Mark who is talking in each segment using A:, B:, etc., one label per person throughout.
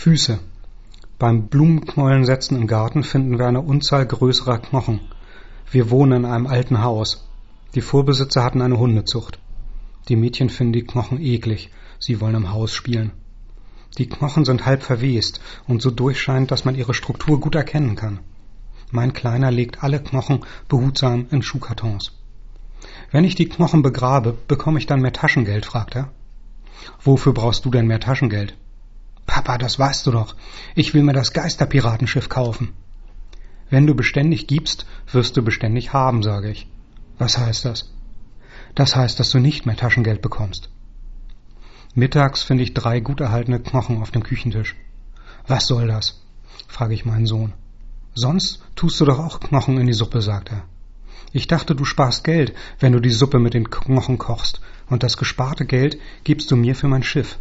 A: Füße. Beim Blumenknollensetzen im Garten finden wir eine Unzahl größerer Knochen. Wir wohnen in einem alten Haus. Die Vorbesitzer hatten eine Hundezucht. Die Mädchen finden die Knochen eklig. Sie wollen im Haus spielen. Die Knochen sind halb verwest und so durchscheinend, dass man ihre Struktur gut erkennen kann. Mein Kleiner legt alle Knochen behutsam in Schuhkartons. Wenn ich die Knochen begrabe, bekomme ich dann mehr Taschengeld, fragt er. Wofür brauchst du denn mehr Taschengeld? Papa, das weißt du doch. Ich will mir das Geisterpiratenschiff kaufen. Wenn du beständig gibst, wirst du beständig haben, sage ich. Was heißt das? Das heißt, dass du nicht mehr Taschengeld bekommst. Mittags finde ich 3 gut erhaltene Knochen auf dem Küchentisch. Was soll das? Frage ich meinen Sohn. Sonst tust du doch auch Knochen in die Suppe, sagt er. Ich dachte, du sparst Geld, wenn du die Suppe mit den Knochen kochst, und das gesparte Geld gibst du mir für mein Schiff.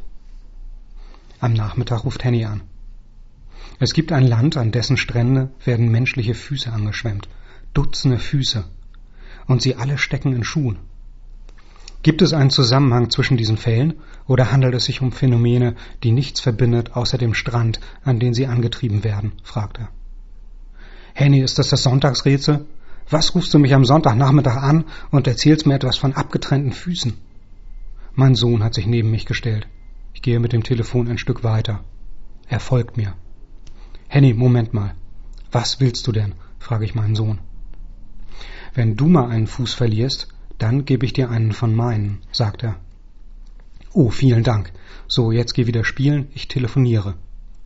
A: Am Nachmittag ruft Henny an. Es gibt ein Land, an dessen Strände werden menschliche Füße angeschwemmt. Dutzende Füße. Und sie alle stecken in Schuhen. Gibt es einen Zusammenhang zwischen diesen Fällen oder handelt es sich um Phänomene, die nichts verbindet außer dem Strand, an den sie angetrieben werden? Fragt er. Henny, ist das Sonntagsrätsel? Was rufst du mich am Sonntagnachmittag an und erzählst mir etwas von abgetrennten Füßen? Mein Sohn hat sich neben mich gestellt. Ich gehe mit dem Telefon ein Stück weiter. Er folgt mir. Henny, Moment mal. Was willst du denn? Frage ich meinen Sohn. Wenn du mal einen Fuß verlierst, dann gebe ich dir einen von meinen, sagt er. Oh, vielen Dank. So, jetzt geh wieder spielen, ich telefoniere.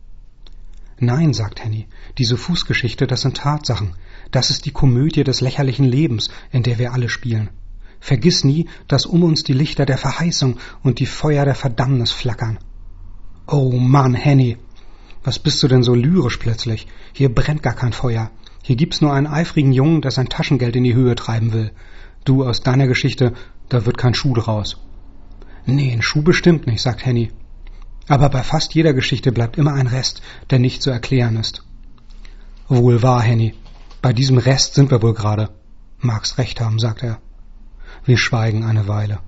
A: Nein, sagt Henny, diese Fußgeschichte, das sind Tatsachen. Das ist die Komödie des lächerlichen Lebens, in der wir alle spielen. Vergiss nie, dass um uns die Lichter der Verheißung und die Feuer der Verdammnis flackern. Oh Mann, Henny, was bist du denn so lyrisch plötzlich? Hier brennt gar kein Feuer. Hier gibt's nur einen eifrigen Jungen, der sein Taschengeld in die Höhe treiben will. Du, aus deiner Geschichte, da wird kein Schuh draus. Nee, ein Schuh bestimmt nicht, sagt Henny. Aber bei fast jeder Geschichte bleibt immer ein Rest, der nicht zu erklären ist. Wohl wahr, Henny. Bei diesem Rest sind wir wohl gerade. Magst recht haben, sagt er. Wir schweigen eine Weile.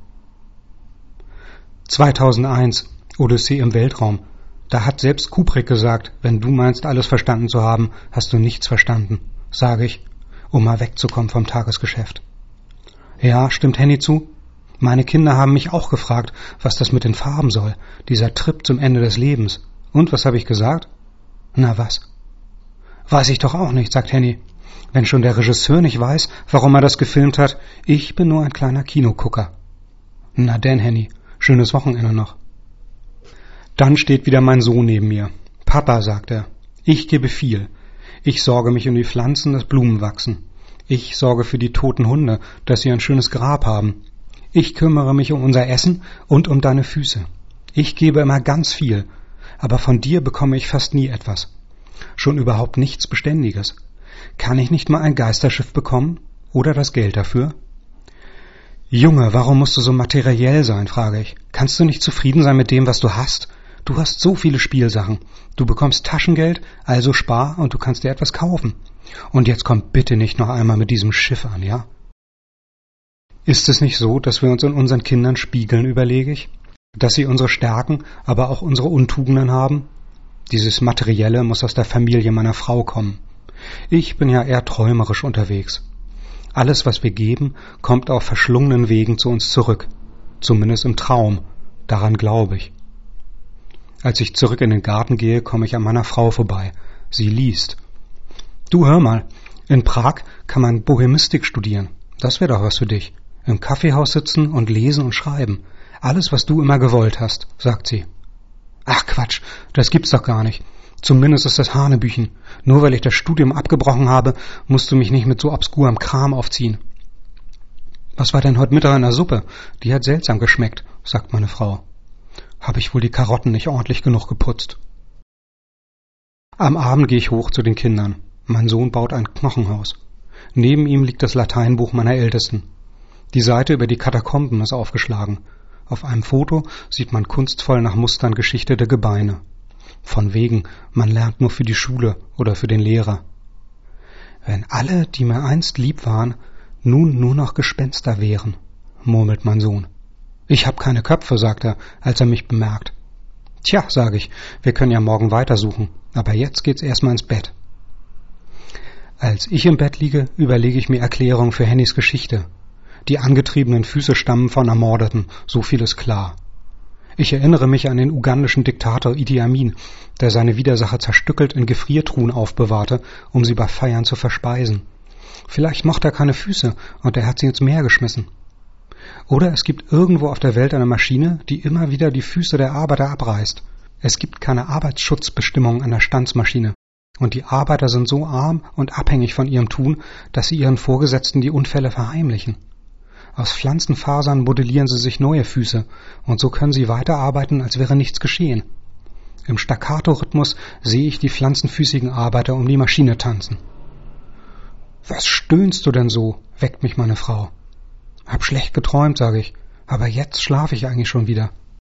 A: 2001, Odyssee im Weltraum. Da hat selbst Kubrick gesagt, wenn du meinst, alles verstanden zu haben, hast du nichts verstanden, sage ich, um mal wegzukommen vom Tagesgeschäft. Ja, stimmt Henny zu? Meine Kinder haben mich auch gefragt, was das mit den Farben soll, dieser Trip zum Ende des Lebens. Und was habe ich gesagt? Na was? Weiß ich doch auch nicht, sagt Henny. Wenn schon der Regisseur nicht weiß, warum er das gefilmt hat, ich bin nur ein kleiner Kinogucker. Na denn, Henny, schönes Wochenende noch. Dann steht wieder mein Sohn neben mir. Papa, sagt er, ich gebe viel. Ich sorge mich um die Pflanzen, dass Blumen wachsen. Ich sorge für die toten Hunde, dass sie ein schönes Grab haben. Ich kümmere mich um unser Essen und um deine Füße. Ich gebe immer ganz viel, aber von dir bekomme ich fast nie etwas. Schon überhaupt nichts Beständiges. Kann ich nicht mal ein Geisterschiff bekommen? Oder das Geld dafür? Junge, warum musst du so materiell sein, frage ich. Kannst du nicht zufrieden sein mit dem, was du hast? Du hast so viele Spielsachen. Du bekommst Taschengeld, also spar und du kannst dir etwas kaufen. Und jetzt komm bitte nicht noch einmal mit diesem Schiff an, ja? Ist es nicht so, dass wir uns in unseren Kindern spiegeln, überlege ich? Dass sie unsere Stärken, aber auch unsere Untugenden haben? Dieses Materielle muss aus der Familie meiner Frau kommen. Ich bin ja eher träumerisch unterwegs. Alles, was wir geben, kommt auf verschlungenen Wegen zu uns zurück. Zumindest im Traum. Daran glaube ich. Als ich zurück in den Garten gehe, komme ich an meiner Frau vorbei. Sie liest. Du, hör mal, in Prag kann man Bohemistik studieren. Das wäre doch was für dich. Im Kaffeehaus sitzen und lesen und schreiben. Alles, was du immer gewollt hast, sagt sie. Ach Quatsch, das gibt's doch gar nicht. Zumindest ist das Hanebüchen. Nur weil ich das Studium abgebrochen habe, musst du mich nicht mit so obskurem Kram aufziehen. Was war denn heute Mittag in der Suppe? Die hat seltsam geschmeckt, sagt meine Frau. Habe ich wohl die Karotten nicht ordentlich genug geputzt? Am Abend gehe ich hoch zu den Kindern. Mein Sohn baut ein Knochenhaus. Neben ihm liegt das Lateinbuch meiner Ältesten. Die Seite über die Katakomben ist aufgeschlagen. Auf einem Foto sieht man kunstvoll nach Mustern geschichtete Gebeine. Von wegen, man lernt nur für die Schule oder für den Lehrer. Wenn alle, die mir einst lieb waren, nun nur noch Gespenster wären, murmelt mein Sohn. Ich hab keine Köpfe, sagt er, als er mich bemerkt. Tja, sage ich, wir können ja morgen weitersuchen, aber jetzt geht's erstmal ins Bett. Als ich im Bett liege, überlege ich mir Erklärungen für Hennys Geschichte. Die angetriebenen Füße stammen von Ermordeten, so viel ist klar. Ich erinnere mich an den ugandischen Diktator Idi Amin, der seine Widersacher zerstückelt in Gefriertruhen aufbewahrte, um sie bei Feiern zu verspeisen. Vielleicht mochte er keine Füße und er hat sie ins Meer geschmissen. Oder es gibt irgendwo auf der Welt eine Maschine, die immer wieder die Füße der Arbeiter abreißt. Es gibt keine Arbeitsschutzbestimmungen an der Stanzmaschine. Und die Arbeiter sind so arm und abhängig von ihrem Tun, dass sie ihren Vorgesetzten die Unfälle verheimlichen. Aus Pflanzenfasern modellieren sie sich neue Füße und so können sie weiterarbeiten, als wäre nichts geschehen. Im Staccato-Rhythmus sehe ich die pflanzenfüßigen Arbeiter um die Maschine tanzen. »Was stöhnst du denn so?« weckt mich meine Frau. »Hab schlecht geträumt«, sage ich, »aber jetzt schlafe ich eigentlich schon wieder.«